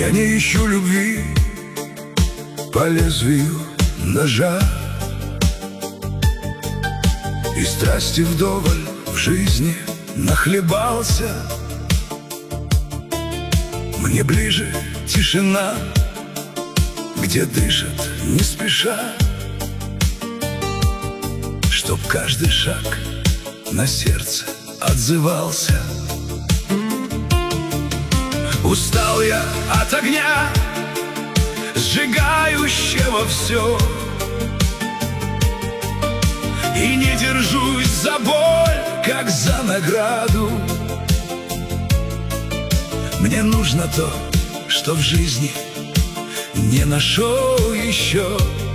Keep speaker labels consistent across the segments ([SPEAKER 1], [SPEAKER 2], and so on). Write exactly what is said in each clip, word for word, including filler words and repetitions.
[SPEAKER 1] Я не ищу любви по лезвию ножа, и страсти вдоволь в жизни нахлебался. Мне ближе тишина, где дышат не спеша, чтоб каждый шаг на сердце отзывался. Устал я от огня, сжигающего все, и не держусь за боль, как за награду. Мне нужно то, что в жизни не нашел еще.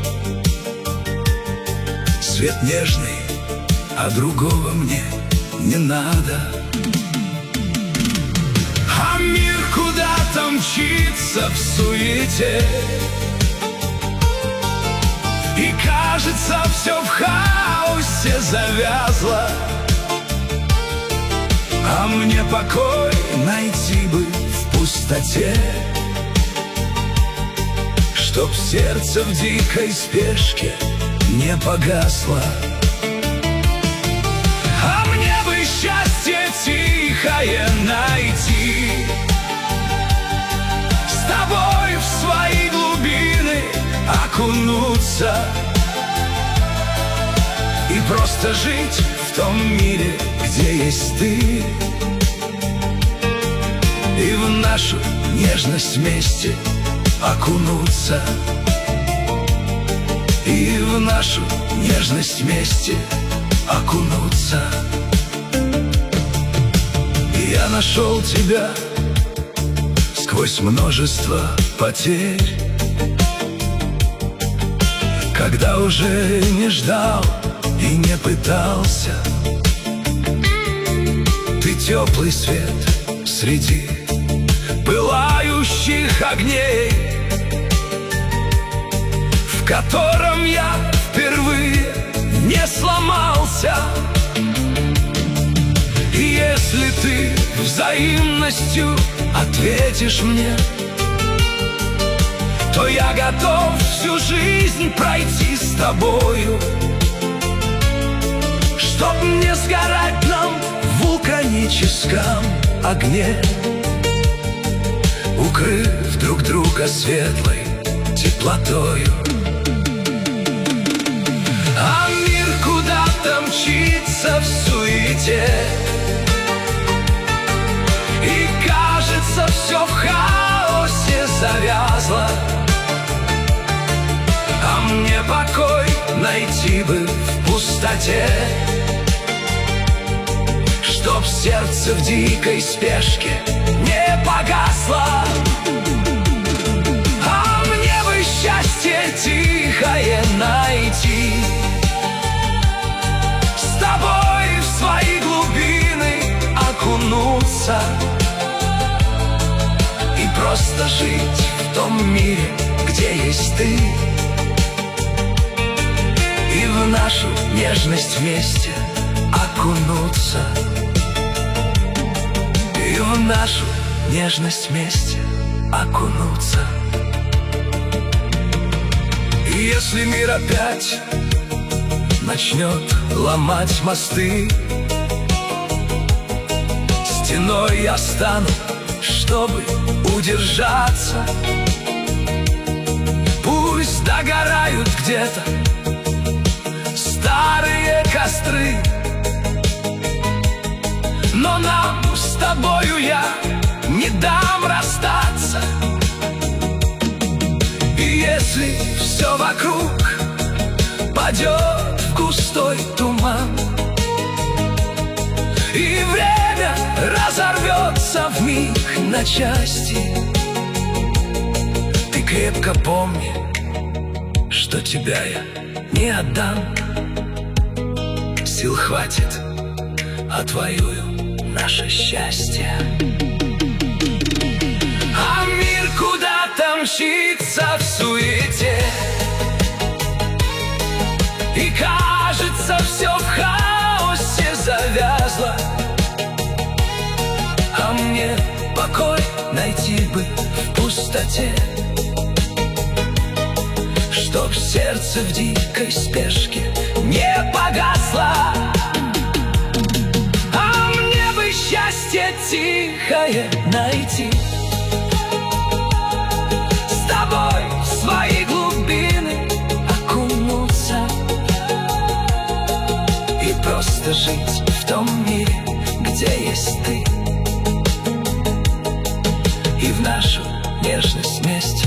[SPEAKER 1] Свет нежный, а другого мне не надо. А мир куда-то мчится в суете, и кажется, все в хаосе завязло. А мне покой найти бы в пустоте, чтоб сердце в дикой спешке не погасло. А мне бы счастье тихое найти, с тобой в свои глубины окунуться и просто жить в том мире, где есть ты, и в нашу нежность вместе окунуться, и в нашу нежность вместе окунуться. И я нашел тебя сквозь множество потерь, когда уже не ждал и не пытался. Ты теплый свет среди пылающих огней, в котором я впервые не сломался. И если ты взаимностью ответишь мне, то я готов всю жизнь пройти с тобою, чтоб не сгорать нам в вулканическом огне, укрыв друг друга светлой теплотою. А мир куда-то мчится в суете, и кажется, все в хаосе завязло. А мне покой найти бы в пустоте, чтоб сердце в дикой спешке не погасло. А мне бы счастье тихое найти, с тобой в свои глубины окунуться и просто жить в том мире, где есть ты, и в нашу нежность вместе окунуться, и в нашу нежность вместе окунуться. И если мир опять начнет ломать мосты, стеной я стану, чтобы удержаться. Пусть догорают где-то старые костры, но нам с тобою я не дам расстаться. И если все вокруг падет в густой туман, и время разорвется вмиг на части, ты крепко помни, что тебя я не отдам. Сил хватит, отвоюю наше счастье. А мир куда-то мчится в суете, и кажется, все в хаосе завязло. А мне покой найти бы в пустоте, пустоте, чтоб сердце в дикой спешке не погасло. А мне бы счастье тихое найти, с тобой в свои глубины окунуться и просто жить в том мире, где есть ты, и в нашу нежность вместе